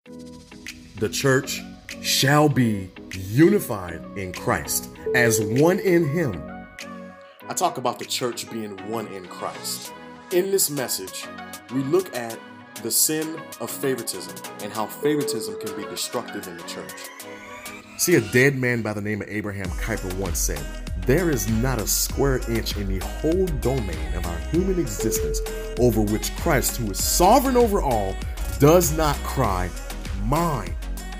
The church shall be unified in Christ as one in Him. I talk about the church being one in Christ. In this message, we look at the sin of favoritism and how favoritism can be destructive in the church. See, a dead man by the name of Abraham Kuyper once said, "There is not a square inch in the whole domain of our human existence over which Christ, who is sovereign over all, does not cry, 'Mine.'"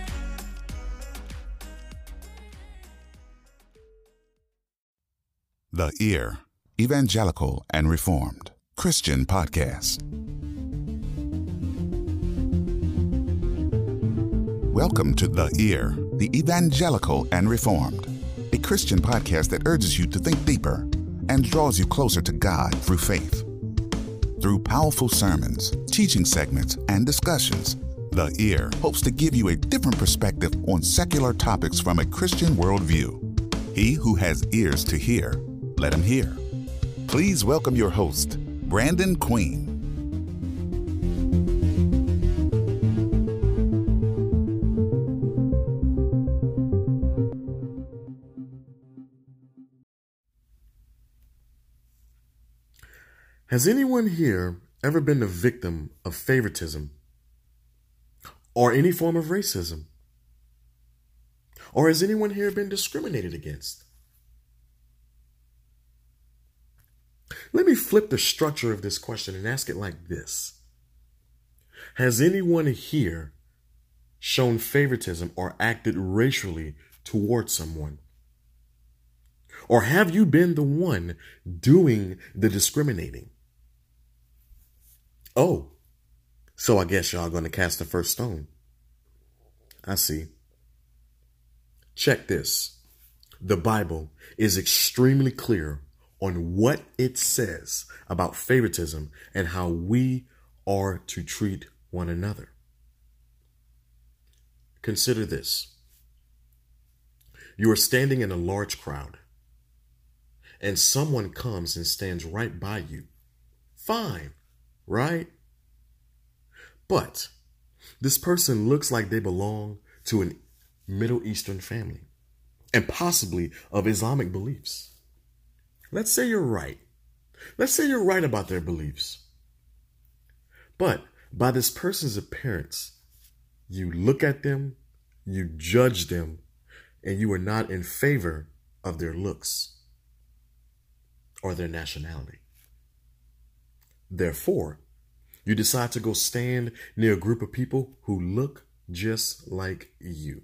The Ear, Evangelical and Reformed Christian Podcast. Welcome to The Ear, the Evangelical and Reformed, a Christian podcast that urges you to think deeper and draws you closer to God through faith. Through powerful sermons, teaching segments, and discussions, The Ear hopes to give you a different perspective on secular topics from a Christian worldview. He who has ears to hear, let him hear. Please welcome your host, Brandon Queen. Has anyone here ever been the victim of favoritism or any form of racism? Or has anyone here been discriminated against? Let me flip the structure of this question and ask it like this. Has anyone here shown favoritism or acted racially toward someone? Or have you been the one doing the discriminating? Oh, so I guess y'all gonna cast the first stone. I see. Check this. The Bible is extremely clear on what it says about favoritism and how we are to treat one another. Consider this. You are standing in a large crowd, and someone comes and stands right by you. Fine, right? But this person looks like they belong to a Middle Eastern family and possibly of Islamic beliefs. Let's say you're right. Let's say you're right about their beliefs. But by this person's appearance, you look at them, you judge them, and you are not in favor of their looks or their nationality. Therefore, you decide to go stand near a group of people who look just like you.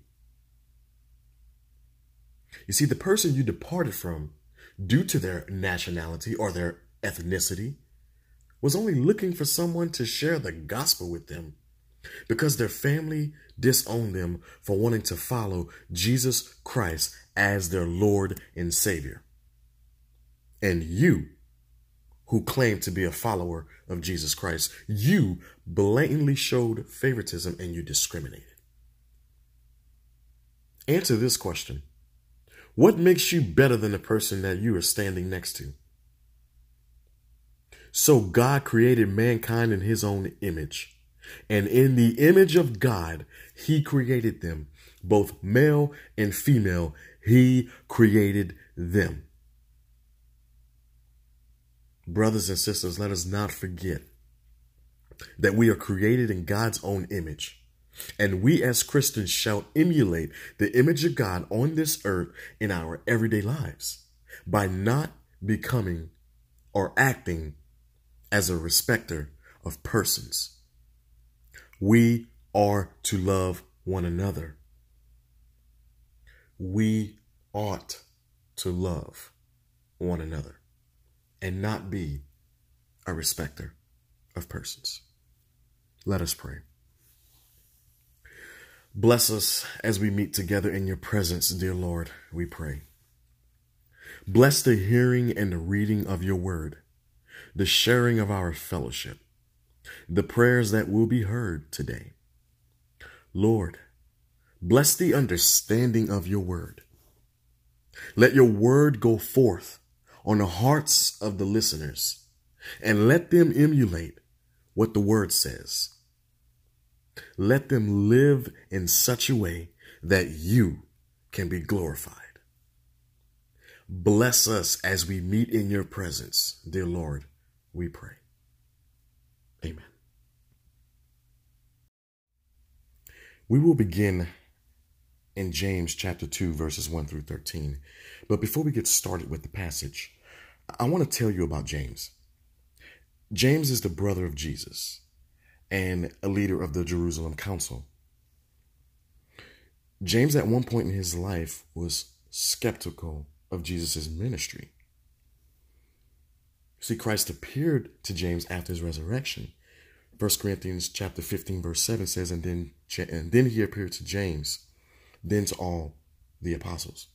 You see, the person you departed from due to their nationality or their ethnicity was only looking for someone to share the gospel with them because their family disowned them for wanting to follow Jesus Christ as their Lord and Savior. And you, who claim to be a follower of Jesus Christ, you blatantly showed favoritism and you discriminated. Answer this question. What makes you better than the person that you are standing next to? So God created mankind in His own image, and in the image of God, He created them, both male and female. He created them. Brothers and sisters, let us not forget that we are created in God's own image. And we as Christians shall emulate the image of God on this earth in our everyday lives by not becoming or acting as a respecter of persons. We are to love one another. We ought to love one another and not be a respecter of persons. Let us pray. Bless us as we meet together in your presence, dear Lord, we pray. Bless the hearing and the reading of your word, the sharing of our fellowship, the prayers that will be heard today. Lord, bless the understanding of your word. Let your word go forth on the hearts of the listeners and let them emulate what the word says. Let them live in such a way that you can be glorified. Bless us as we meet in your presence, dear Lord, we pray. Amen. We will begin in James chapter 2, verses 1 through 13. But before we get started with the passage, I want to tell you about James. James is the brother of Jesus and a leader of the Jerusalem Council. James at one point in his life was skeptical of Jesus' ministry. See, Christ appeared to James after his resurrection. 1 Corinthians chapter 15, verse 7 says, and then he appeared to James, then to all the apostles.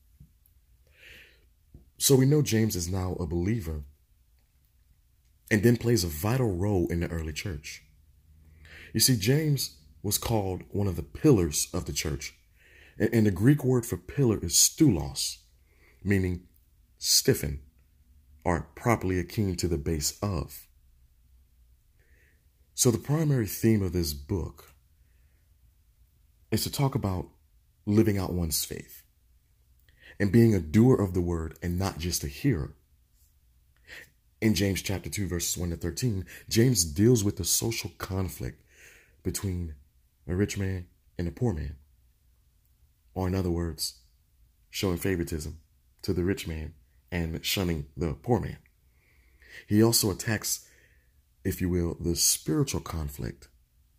So we know James is now a believer and then plays a vital role in the early church. You see, James was called one of the pillars of the church. And the Greek word for pillar is stoulos, meaning stiffen or properly akin to the base of. So the primary theme of this book is to talk about living out one's faith and being a doer of the word and not just a hearer. In James chapter 2, verses 1 to 13, James deals with the social conflict between a rich man and a poor man. Or in other words, showing favoritism to the rich man and shunning the poor man. He also attacks, if you will, the spiritual conflict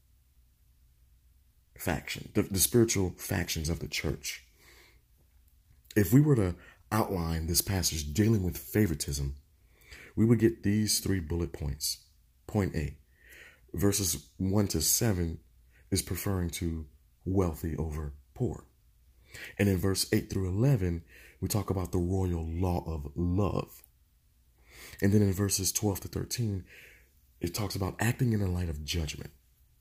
faction, the spiritual factions of the church. If we were to outline this passage dealing with favoritism, we would get these 3 bullet points. Point A, verses 1 to 7 is referring to wealthy over poor. And in verse 8 through 11, we talk about the royal law of love. And then in verses 12 to 13, it talks about acting in the light of judgment.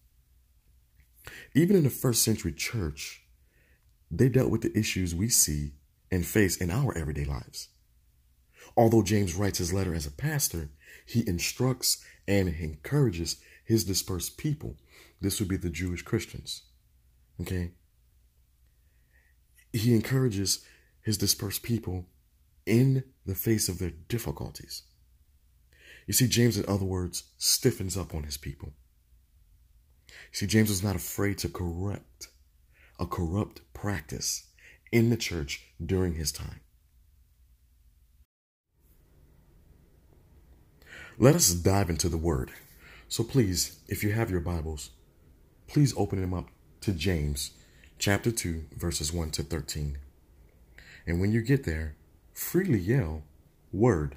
Even in the first century church, they dealt with the issues we see and face in our everyday lives. Although James writes his letter as a pastor, he instructs and encourages his dispersed people. This would be the Jewish Christians. Okay? He encourages his dispersed people in the face of their difficulties. You see, James, in other words, stiffens up on his people. See, James was not afraid to correct a corrupt practice in the church during his time. Let us dive into the word. So please, if you have your Bibles, please open them up to James chapter 2, verses 1 to 13. And when you get there, freely yell, word.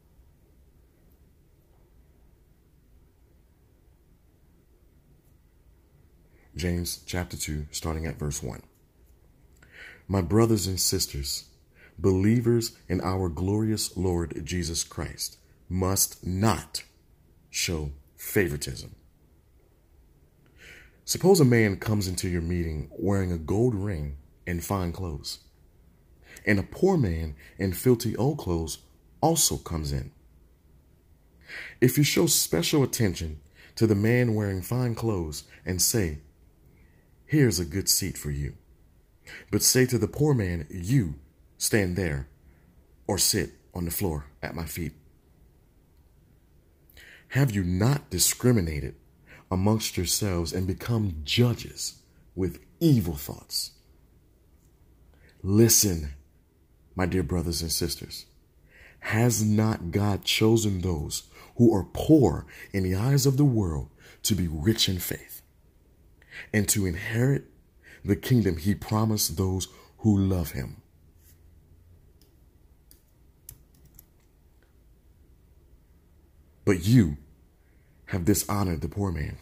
James chapter 2, starting at verse 1. My brothers and sisters, believers in our glorious Lord Jesus Christ, must not show favoritism. Suppose a man comes into your meeting wearing a gold ring and fine clothes, and a poor man in filthy old clothes also comes in. If you show special attention to the man wearing fine clothes and say, here's a good seat for you, but say to the poor man, you stand there or sit on the floor at my feet. Have you not discriminated amongst yourselves and become judges with evil thoughts? Listen, my dear brothers and sisters, has not God chosen those who are poor in the eyes of the world to be rich in faith and to inherit the kingdom he promised those who love him? But you have dishonored the poor man.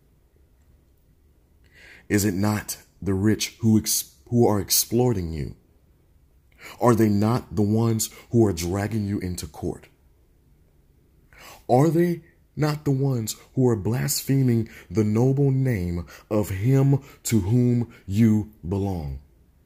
Is it not the rich who are exploiting you? Are they not the ones who are dragging you into court? Are they not the ones who are blaspheming the noble name of him to whom you belong?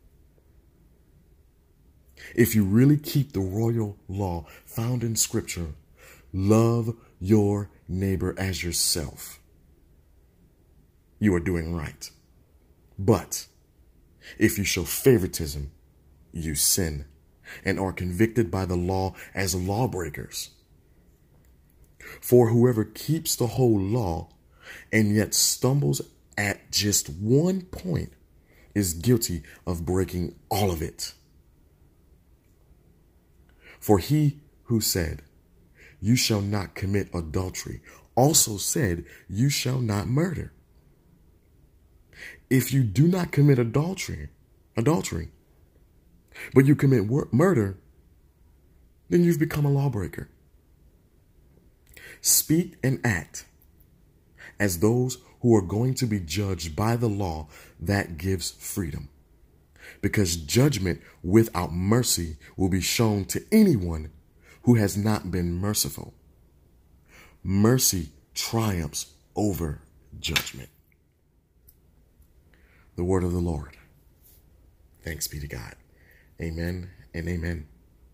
If you really keep the royal law found in Scripture, love your neighbor as yourself, you are doing right. But if you show favoritism, you sin and are convicted by the law as lawbreakers. For whoever keeps the whole law and yet stumbles at just one point is guilty of breaking all of it. For he who said, "You shall not commit adultery," also said, "You shall not murder." If you do not commit adultery, but you commit murder, then you've become a lawbreaker. Speak and act as those who are going to be judged by the law that gives freedom, because judgment without mercy will be shown to anyone who has not been merciful. Mercy triumphs over judgment. The word of the Lord. Thanks be to God. Amen and amen.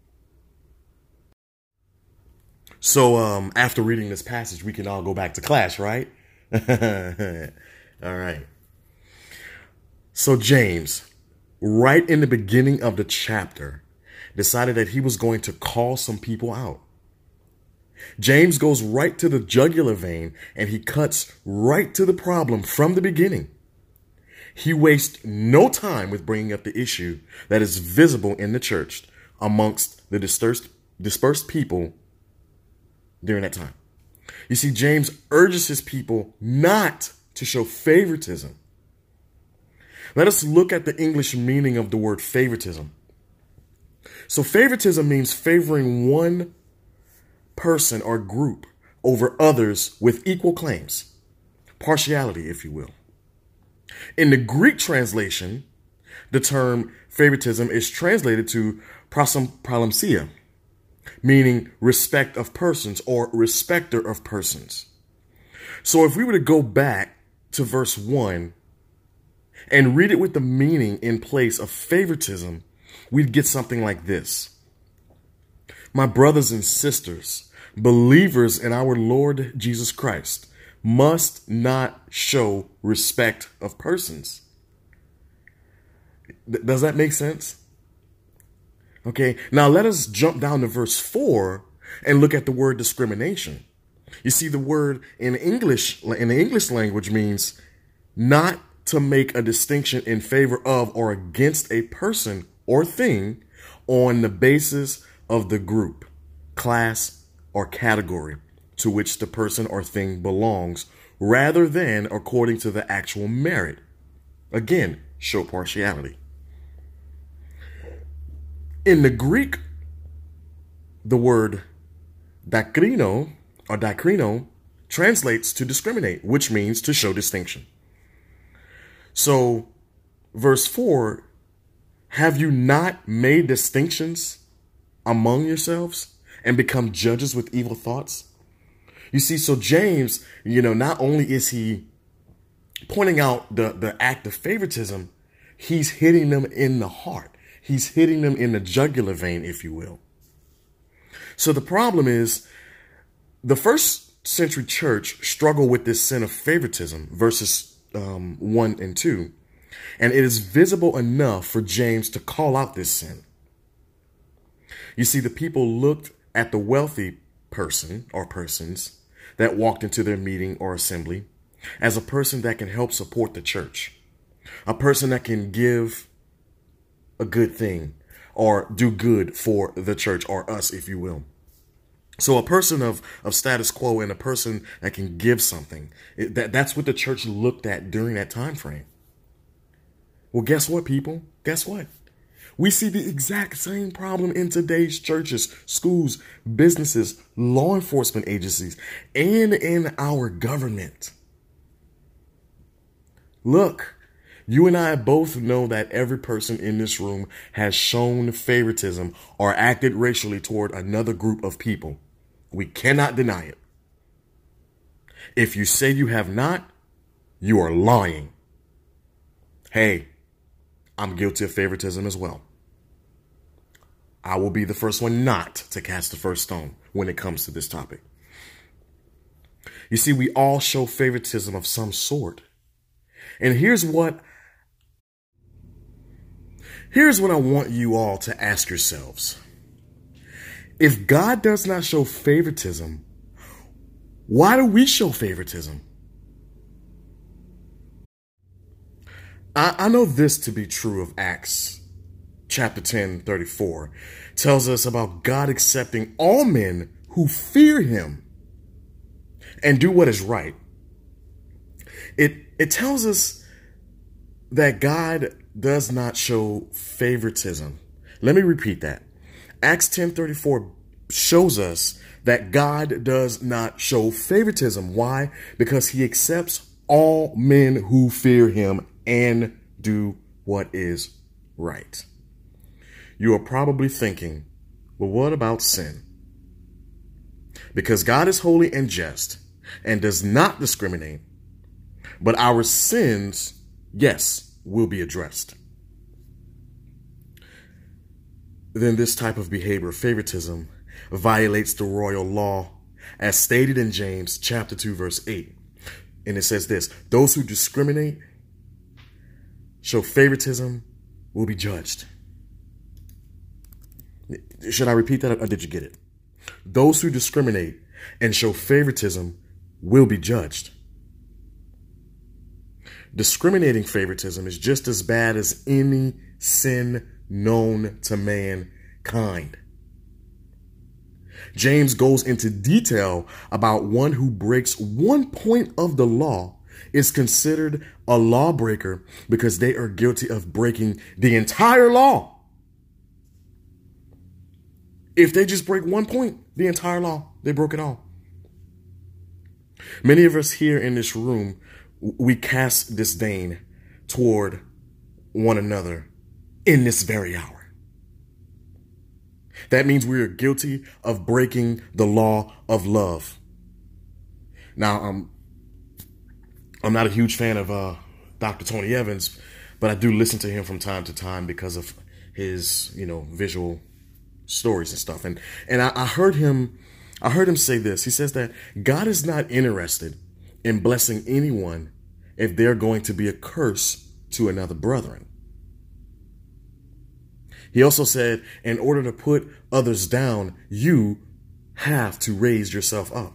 So after reading this passage, we can all go back to class, right? All right. So James, right in the beginning of the chapter, decided that he was going to call some people out. James goes right to the jugular vein and he cuts right to the problem from the beginning. He wastes no time with bringing up the issue that is visible in the church amongst the dispersed people during that time. You see, James urges his people not to show favoritism. Let us look at the English meaning of the word favoritism. So favoritism means favoring one person or group over others with equal claims. Partiality, if you will. In the Greek translation, the term favoritism is translated to prosympalesia, meaning respect of persons or respecter of persons. So if we were to go back to verse 1 and read it with the meaning in place of favoritism, we'd get something like this. My brothers and sisters, believers in our Lord Jesus Christ, must not show respect of persons. Does that make sense? Okay, now let us jump down to verse 4 and look at the word discrimination. You see, the word in the English language means not to make a distinction in favor of or against a person or thing on the basis of the group, class, or category to which the person or thing belongs, rather than according to the actual merit. Again, show partiality. In the Greek, the word diakrino or diakrino translates to discriminate, which means to show distinction. So, verse 4, have you not made distinctions among yourselves and become judges with evil thoughts? You see, so James, not only is he pointing out the act of favoritism, he's hitting them in the heart. He's hitting them in the jugular vein, if you will. So the problem is the first century church struggled with this sin of favoritism, verses 1 and 2. And it is visible enough for James to call out this sin. You see, the people looked at the wealthy person or persons that walked into their meeting or assembly as a person that can help support the church, a person that can give a good thing or do good for the church or us, if you will. So a person of status quo and a person that can give something, that's what the church looked at during that time frame. Well, guess what, people? Guess what? We see the exact same problem in today's churches, schools, businesses, law enforcement agencies, and in our government. Look, you and I both know that every person in this room has shown favoritism or acted racially toward another group of people. We cannot deny it. If you say you have not, you are lying. Hey, I'm guilty of favoritism as well. I will be the first one not to cast the first stone when it comes to this topic. You see, we all show favoritism of some sort. And here's what I want you all to ask yourselves. If God does not show favoritism, why do we show favoritism? I know this to be true of Acts chapter 10:34. Tells us about God accepting all men who fear him and do what is right. It tells us that God does not show favoritism. Let me repeat that. Acts 10:34 shows us that God does not show favoritism. Why? Because he accepts all men who fear him and do what is right. You are probably thinking, well, what about sin? Because God is holy and just and does not discriminate, but our sins, yes, will be addressed. Then this type of behavior, favoritism, violates the royal law as stated in James chapter 2, verse 8. And it says this: those who discriminate, show favoritism, will be judged. Should I repeat that, or did you get it? Those who discriminate and show favoritism will be judged. Discriminating favoritism is just as bad as any sin known to mankind. James goes into detail about one who breaks one point of the law is considered a lawbreaker because they are guilty of breaking the entire law. If they just break one point, the entire law, they broke it all. Many of us here in this room, we cast disdain toward one another in this very hour. That means we are guilty of breaking the law of love. Now, I'm not a huge fan of Dr. Tony Evans, but I do listen to him from time to time because of his, visual stories and stuff. And I heard him say this. He says that God is not interested in blessing anyone if they're going to be a curse to another brethren. He also said, in order to put others down, you have to raise yourself up.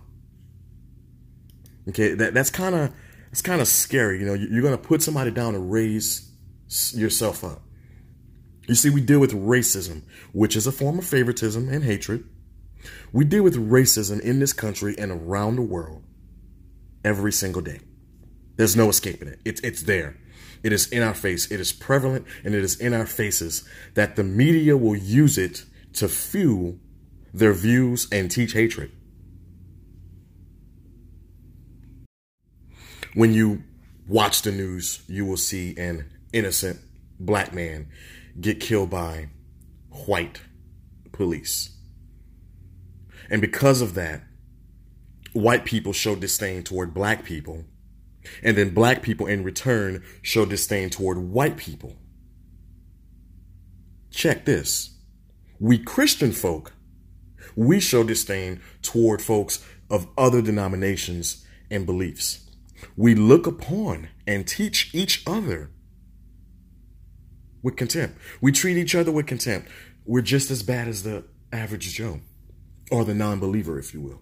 Okay, that's kind of scary. You're going to put somebody down and raise yourself up. You see, we deal with racism, which is a form of favoritism and hatred. We deal with racism in this country and around the world every single day. There's no escaping it. It's there. It is in our face. It is prevalent, and it is in our faces that the media will use it to fuel their views and teach hatred. When you watch the news, you will see an innocent black man get killed by white police. And because of that, white people show disdain toward black people. And then black people in return show disdain toward white people. Check this. We Christian folk, we show disdain toward folks of other denominations and beliefs. We look upon and teach each other with contempt. We treat each other with contempt. We're just as bad as the average Joe, or the non-believer, if you will.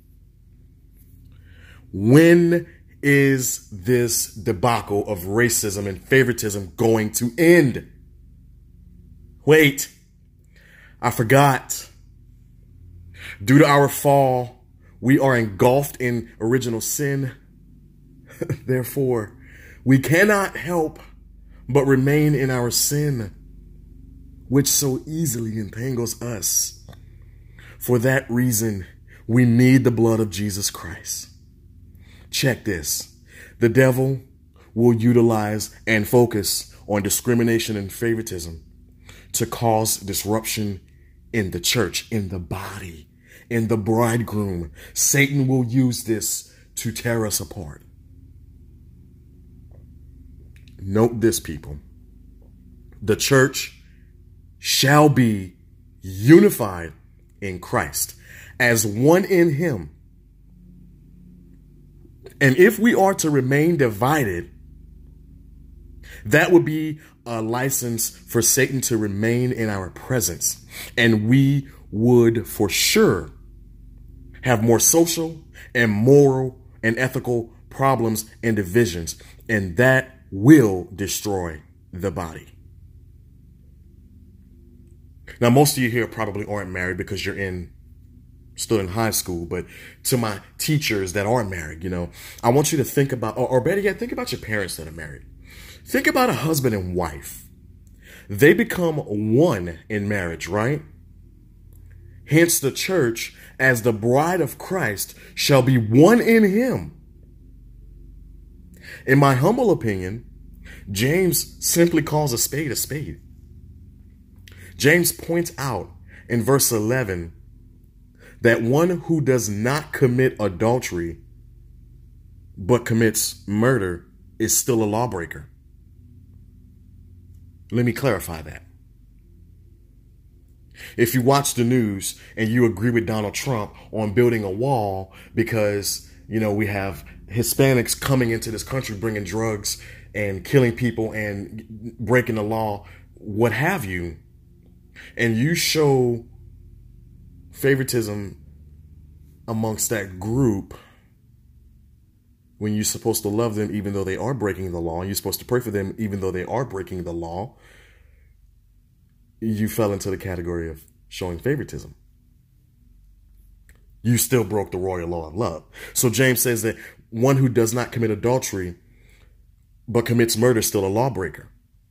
When is this debacle of racism and favoritism going to end? Wait, I forgot. Due to our fall, we are engulfed in original sin. Therefore, we cannot help but remain in our sin, which so easily entangles us. For that reason, we need the blood of Jesus Christ. Check this. The devil will utilize and focus on discrimination and favoritism to cause disruption in the church, in the body, in the bridegroom. Satan will use this to tear us apart. Note this, people. The church shall be unified in Christ as one in him. And if we are to remain divided, That would be a license for Satan to remain in our presence. And we would for sure have more social and moral and ethical problems and divisions. And that will destroy the body. Now, most of you here probably aren't married because you're still in high school, but to my teachers that are married, I want you to think about, or better yet, think about your parents that are married. Think about a husband and wife. They become one in marriage, right? Hence the church, as the bride of Christ, shall be one in him. In my humble opinion, James simply calls a spade a spade. James points out in verse 11 that one who does not commit adultery but commits murder is still a lawbreaker. Let me clarify that. If you watch the news and you agree with Donald Trump on building a wall because, we have Hispanics coming into this country bringing drugs and killing people and breaking the law, what have you, and you show favoritism amongst that group when you're supposed to love them even though they are breaking the law, and you're supposed to pray for them even though they are breaking the law, you fell into the category of showing favoritism. You still broke the royal law of love. So James says that one who does not commit adultery but commits murder is still a lawbreaker.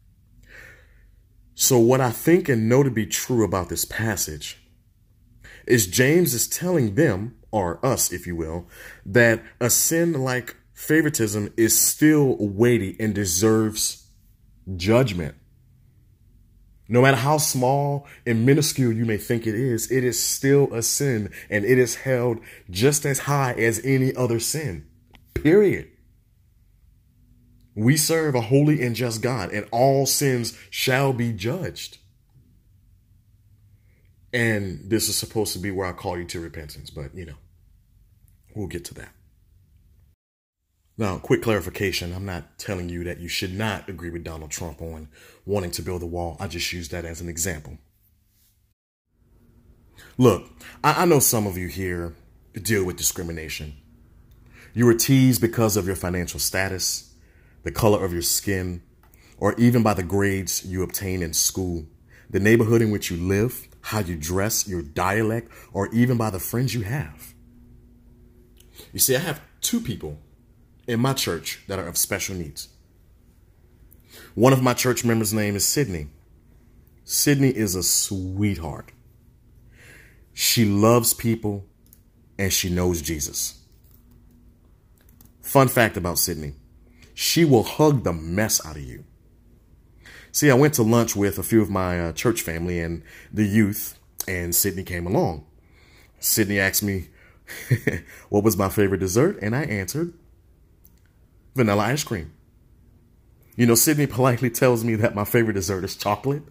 So what I think and know to be true about this passage is James is telling them, or us, if you will, that a sin like favoritism is still weighty and deserves judgment. No matter how small and minuscule you may think it is still a sin, and it is held just as high as any other sin. Period. We serve a holy and just God, and all sins shall be judged. And this is supposed to be where I call you to repentance, but we'll get to that. Now, quick clarification. I'm not telling you that you should not agree with Donald Trump on wanting to build a wall. I just use that as an example. Look, I know some of you here deal with discrimination. You were teased because of your financial status, the color of your skin, or even by the grades you obtain in school, the neighborhood in which you live, how you dress, your dialect, or even by the friends you have. You see, I have two people in my church that are of special needs. One of my church members' name is Sydney. Sydney is a sweetheart. She loves people and she knows Jesus. Fun fact about Sydney: she will hug the mess out of you. See, I went to lunch with a few of my church family and the youth, and Sydney came along. Sydney asked me what was my favorite dessert, and I answered vanilla ice cream. Sydney politely tells me that my favorite dessert is chocolate.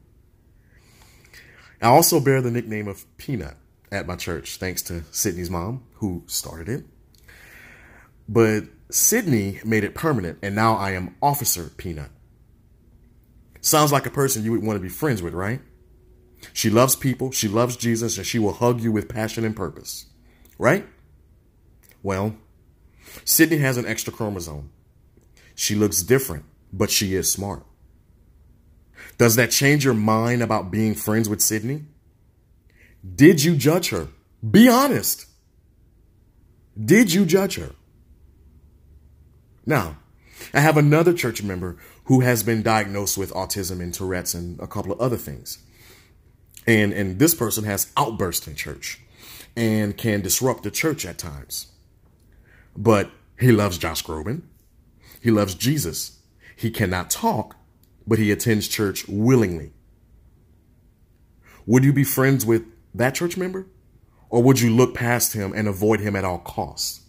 I also bear the nickname of Peanut at my church, thanks to Sydney's mom, who started it. But Sydney made it permanent, and now I am Officer Peanut. Sounds like a person you would want to be friends with, right? She loves people, she loves Jesus, and she will hug you with passion and purpose, right? Well, Sydney has an extra chromosome. She looks different, but she is smart. Does that change your mind about being friends with Sydney? Did you judge her? Be honest. Did you judge her? Now, I have another church member who has been diagnosed with autism and Tourette's and a couple of other things. And this person has outbursts in church and can disrupt the church at times. But he loves Josh Groban. He loves Jesus. He cannot talk, but he attends church willingly. Would you be friends with that church member? Or would you look past him and avoid him at all costs?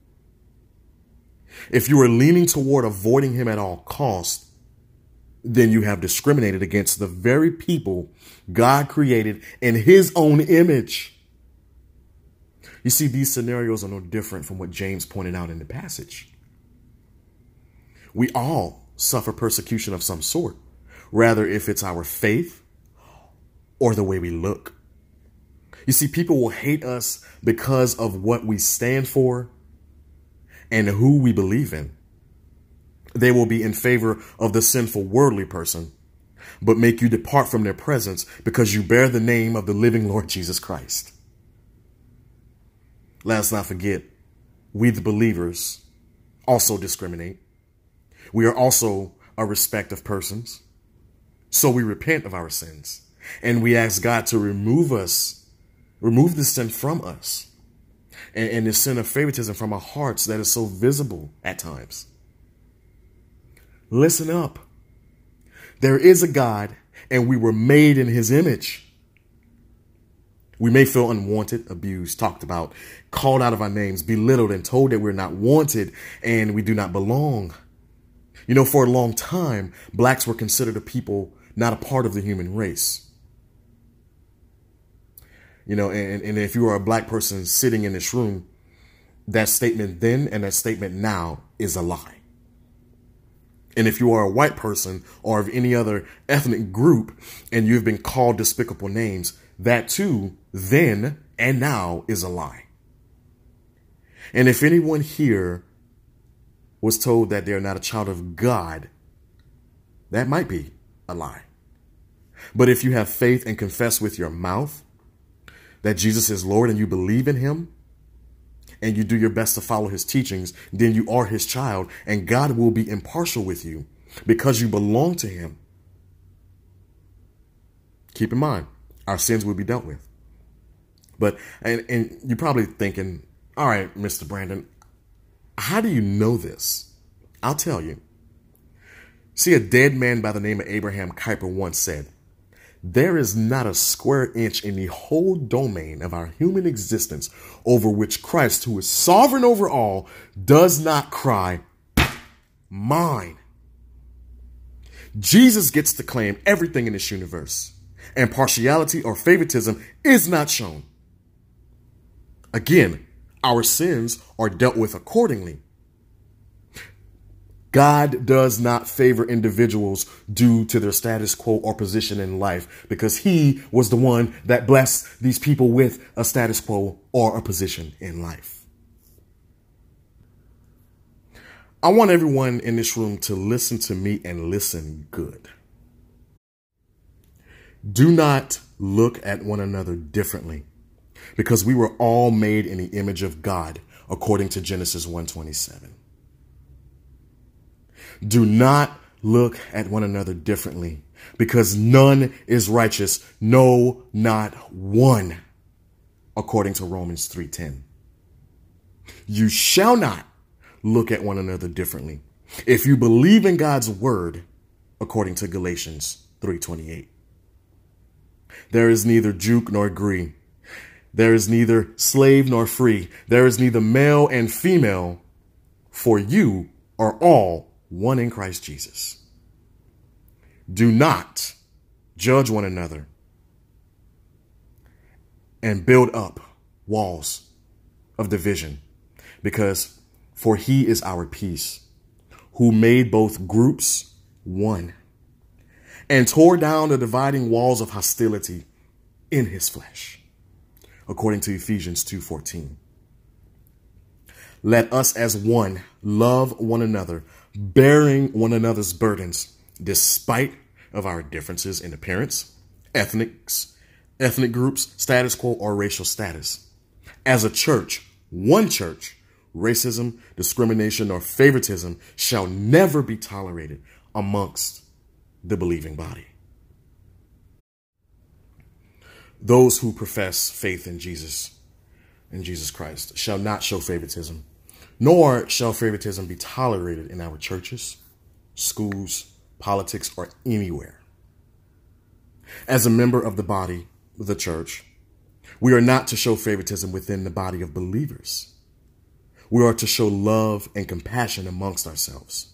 If you are leaning toward avoiding him at all costs, then you have discriminated against the very people God created in his own image. You see, these scenarios are no different from what James pointed out in the passage. We all suffer persecution of some sort, rather if it's our faith or the way we look. You see, people will hate us because of what we stand for and who we believe in. They will be in favor of the sinful worldly person, but make you depart from their presence because you bear the name of the living Lord Jesus Christ. Let's not forget, we the believers also discriminate. We are also a respect of persons. So we repent of our sins and we ask God to remove the sin from us and the sin of favoritism from our hearts that is so visible at times. Listen up. There is a God and we were made in his image. We may feel unwanted, abused, talked about, called out of our names, belittled, and told that we're not wanted and we do not belong. You know, for a long time, blacks were considered a people not a part of the human race. You know, and if you are a black person sitting in this room, that statement then and that statement now is a lie. And if you are a white person or of any other ethnic group and you've been called despicable names, that too, then and now is a lie. And if anyone here was told that they're not a child of God, that might be a lie. But if you have faith and confess with your mouth that Jesus is Lord and you believe in him and you do your best to follow his teachings, then you are his child and God will be impartial with you because you belong to him. Keep in mind, our sins will be dealt with. But, and you're probably thinking, all right, Mr. Brandon, how do you know this? I'll tell you. See, a dead man by the name of Abraham Kuyper once said, "There is not a square inch in the whole domain of our human existence over which Christ, who is sovereign over all, does not cry, 'Mine.'" Jesus gets to claim everything in this universe, and partiality or favoritism is not shown. Again, our sins are dealt with accordingly. God does not favor individuals due to their status quo or position in life because he was the one that blessed these people with a status quo or a position in life. I want everyone in this room to listen to me and listen good. Do not look at one another differently because we were all made in the image of God according to Genesis 1:27. Do not look at one another differently because none is righteous, no, not one, according to Romans 3:10. You shall not look at one another differently if you believe in God's word, according to Galatians 3:28. There is neither Jew nor Greek. There is neither slave nor free. There is neither male and female, for you are all one in Christ Jesus. Do not judge one another and build up walls of division, because for he is our peace, who made both groups one and tore down the dividing walls of hostility in his flesh, according to Ephesians 2:14. Let us as one love one another, bearing one another's burdens, despite of our differences in appearance, ethnic groups, status quo, or racial status. As a church, one church, racism, discrimination, or favoritism shall never be tolerated amongst the believing body. Those who profess faith in Jesus Christ shall not show favoritism, nor shall favoritism be tolerated in our churches, schools, politics, or anywhere. As a member of the body, the church, we are not to show favoritism within the body of believers. We are to show love and compassion amongst ourselves.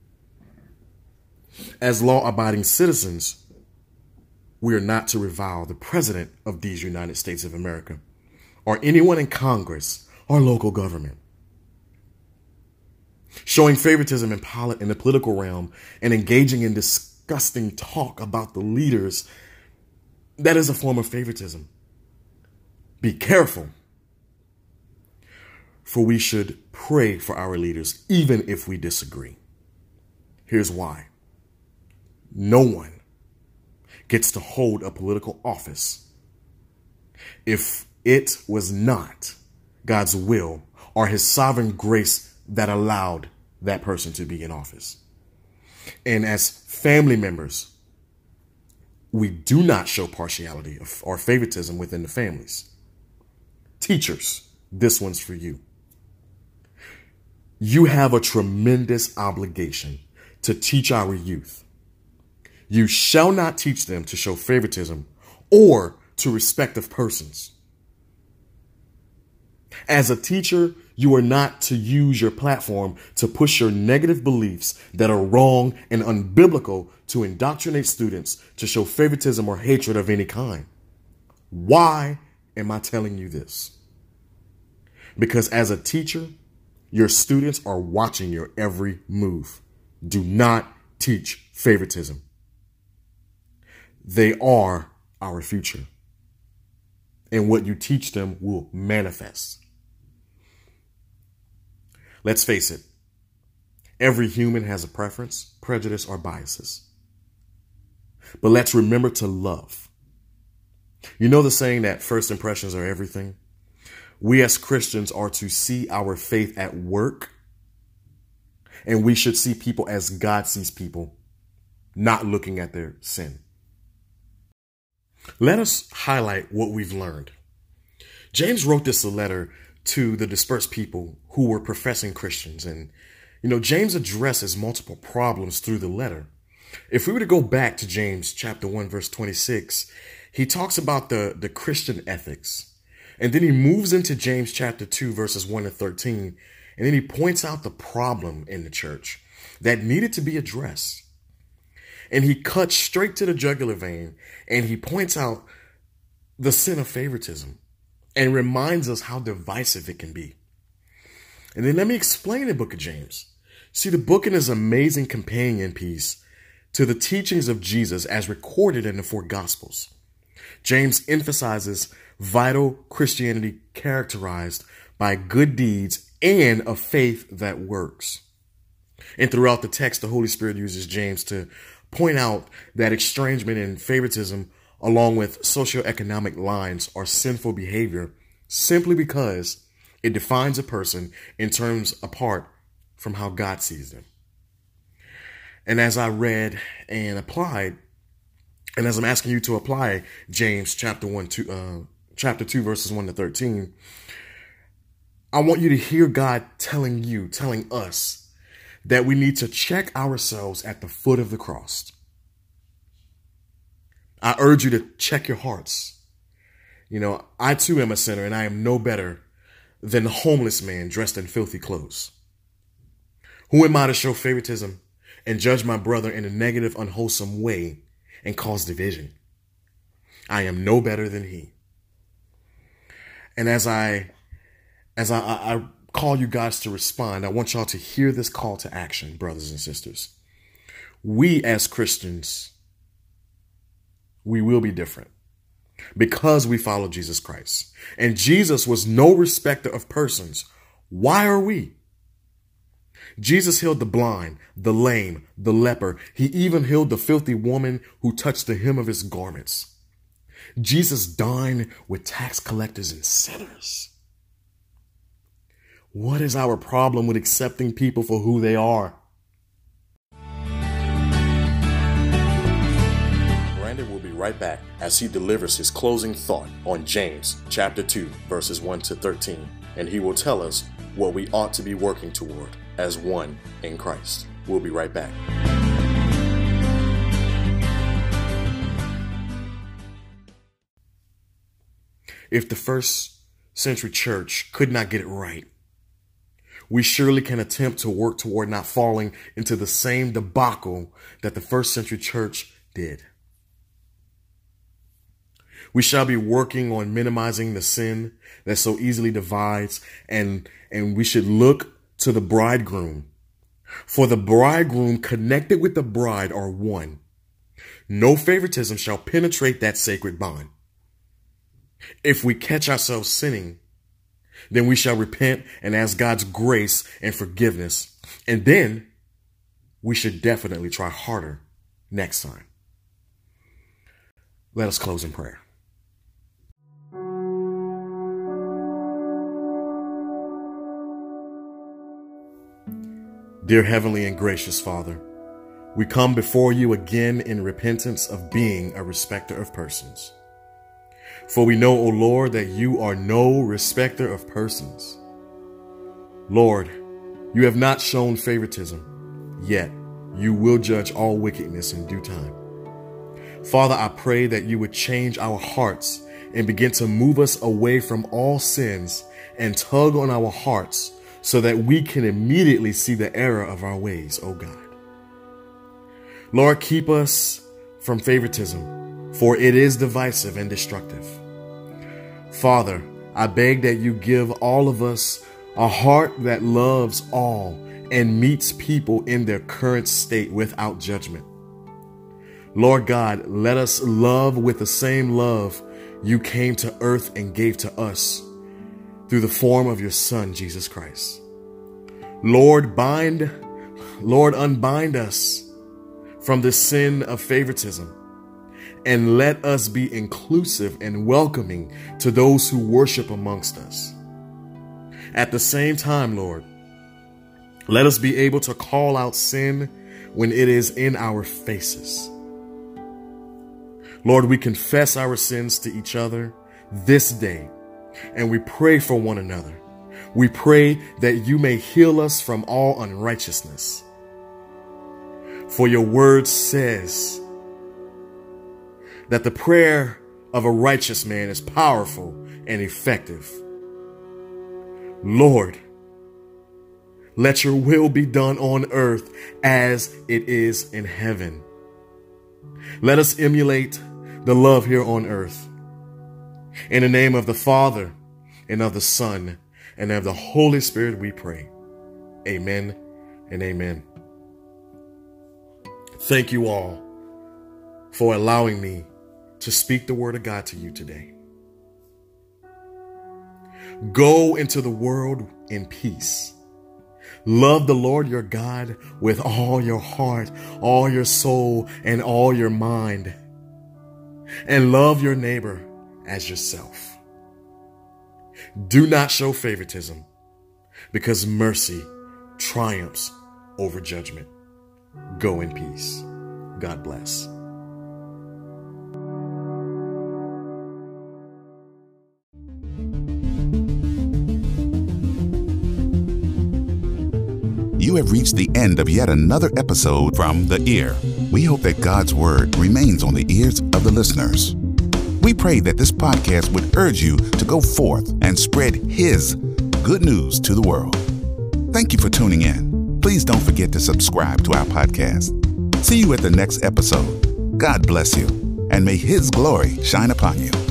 As law-abiding citizens, we are not to revile the president of these United States of America or anyone in Congress or local government. Showing favoritism in the political realm and engaging in disgusting talk about the leaders, that is a form of favoritism. Be careful. For we should pray for our leaders, even if we disagree. Here's why. No one gets to hold a political office if it was not God's will or his sovereign grace that allowed that person to be in office. And as family members, we do not show partiality or favoritism within the families. Teachers, this one's for you. You have a tremendous obligation to teach our youth. You shall not teach them to show favoritism or to respect of persons. As a teacher, you are not to use your platform to push your negative beliefs that are wrong and unbiblical to indoctrinate students to show favoritism or hatred of any kind. Why am I telling you this? Because as a teacher, your students are watching your every move. Do not teach favoritism. They are our future. And what you teach them will manifest. Let's face it. Every human has a preference, prejudice, or biases. But let's remember to love. You know the saying that first impressions are everything? We as Christians are to see our faith at work, and we should see people as God sees people, not looking at their sin. Let us highlight what we've learned. James wrote this letter to the dispersed people who were professing Christians. And, James addresses multiple problems through the letter. If we were to go back to James chapter 1, verse 26, he talks about the Christian ethics. And then he moves into James chapter 2, verses 1 to 13. And then he points out the problem in the church that needed to be addressed. And he cuts straight to the jugular vein and he points out the sin of favoritism and reminds us how divisive it can be. And then let me explain the book of James. See, the book is an amazing companion piece to the teachings of Jesus as recorded in the four Gospels. James emphasizes vital Christianity characterized by good deeds and a faith that works. And throughout the text, the Holy Spirit uses James to point out that estrangement and favoritism, along with socioeconomic lines, are sinful behavior simply because it defines a person in terms apart from how God sees them. And as I read and applied, and as I'm asking you to apply James chapter 2, verses 1 to 13, I want you to hear God telling us that we need to check ourselves at the foot of the cross. I urge you to check your hearts. I too am a sinner, and I am no better than the homeless man dressed in filthy clothes. Who am I to show favoritism and judge my brother in a negative, unwholesome way and cause division? I am no better than he. And as I call you guys to respond, I want y'all to hear this call to action, brothers and sisters. We as Christians, we will be different because we follow Jesus Christ. And Jesus was no respecter of persons. Why are we? Jesus healed the blind, the lame, the leper. He even healed the filthy woman who touched the hem of his garments. Jesus dined with tax collectors and sinners. What is our problem with accepting people for who they are? Brandon will be right back as he delivers his closing thought on James chapter 2, verses 1 to 13. And he will tell us what we ought to be working toward as one in Christ. We'll be right back. If the first century church could not get it right, we surely can attempt to work toward not falling into the same debacle that the first century church did. We shall be working on minimizing the sin that so easily divides, and we should look to the bridegroom For the bridegroom connected with the bride are one. No favoritism shall penetrate that sacred bond. If we catch ourselves sinning, then we shall repent and ask God's grace and forgiveness. And then we should definitely try harder next time. Let us close in prayer. Dear Heavenly and gracious Father, we come before you again in repentance of being a respecter of persons. For we know, O Lord, that you are no respecter of persons. Lord, you have not shown favoritism, yet you will judge all wickedness in due time. Father, I pray that you would change our hearts and begin to move us away from all sins and tug on our hearts so that we can immediately see the error of our ways, O God. Lord, keep us from favoritism, for it is divisive and destructive. Father, I beg that you give all of us a heart that loves all and meets people in their current state without judgment. Lord God, let us love with the same love you came to earth and gave to us through the form of your Son, Jesus Christ. Lord, unbind us from the sin of favoritism and let us be inclusive and welcoming to those who worship amongst us. At the same time, Lord, let us be able to call out sin when it is in our faces. Lord, we confess our sins to each other this day, and we pray for one another. We pray that you may heal us from all unrighteousness. For your word says that the prayer of a righteous man is powerful and effective. Lord, let your will be done on earth as it is in heaven. Let us emulate the love here on earth. In the name of the Father, and of the Son, and of the Holy Spirit we pray. Amen and amen. Thank you all for allowing me to speak the word of God to you today. Go into the world in peace. Love the Lord your God with all your heart, all your soul, and all your mind. And love your neighbor as yourself. Do not show favoritism, because mercy triumphs over judgment. Go in peace. God bless. You have reached the end of yet another episode from The Ear. We hope that God's word remains on the ears of the listeners. We pray that this podcast would urge you to go forth and spread His good news to the world. Thank you for tuning in. Please don't forget to subscribe to our podcast. See you at the next episode. God bless you, and may His glory shine upon you.